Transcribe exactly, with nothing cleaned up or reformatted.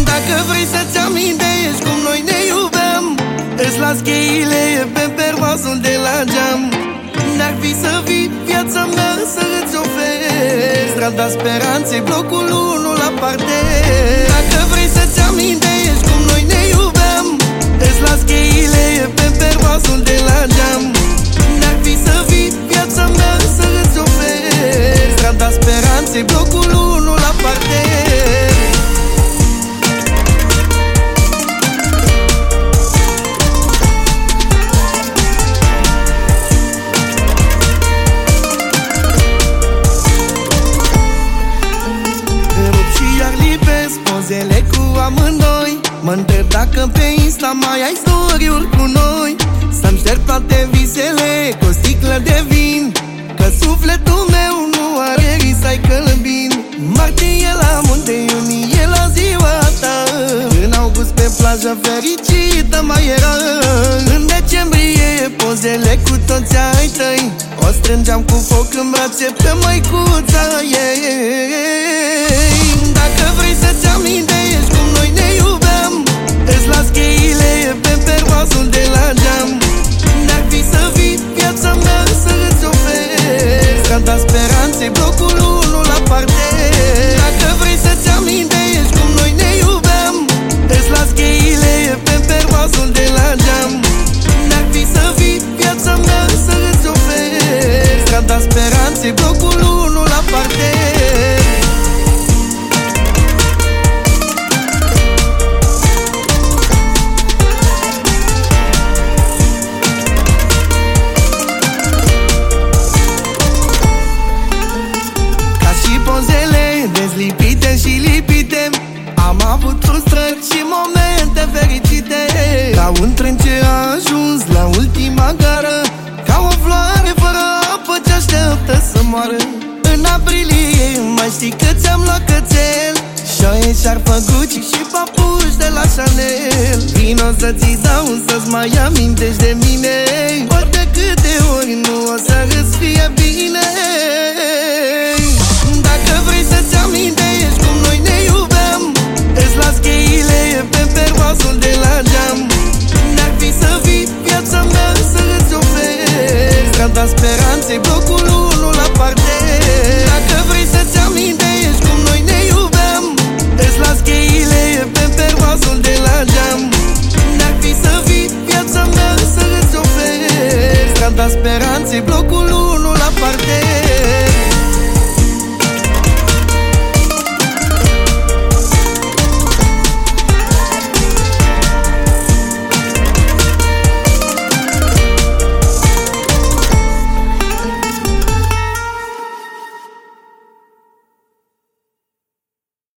Dacă vrei să-ți amintești cum noi ne iubeam, îți las cheile pe pervasul de la geam. N-ar fi să vii viața mea să îți oferi strada Speranței, blocul unu la parter. Dacă vrei să-ți amintești cum noi ne iubeam, îți las cheile pe pervasul de la geam. N-ar fi să vii viața mea să îți oferi strada Speranței, blocul unu la parter. Pozele cu amândoi, mă întreb dacă pe Insta mai ai story-uri cu noi. Să-mi șterg toate visele cu o sticlă de vin, că sufletul meu nu are risai călbin. Martie la munte, iunie la ziua ta, în august pe plajă fericită mai era. În decembrie pozele cu toți ai tăi, o strângeam cu foc în brațe pe măicuța ei. Dacă vrei să-ți amintești cum noi ne iubeam, îți las cheile pe pervasul de la geam. N-ar fi să vii viața mea să îți oferi strada Speranței, blocul unu la parter. Dacă vrei să-ți amintești cum noi ne iubeam, îți las cheile pe pervasul de la geam. N-ar fi să vii viața mea să îți oferi strada Speranței, blocul unu la parter. Dezlipite și lipite, am avut frustrări și momente fericite. Ca un tren ce a ajuns la ultima gară, ca o floare fără apă ce așteaptă să moară. În aprilie mai știi că ți-am luat cățel, șoie, șarfă, Gucci și papuși de la Chanel. Vino să-ți dau să-ți mai amintești de mine, ori de câte ori nu o să îți fie bine.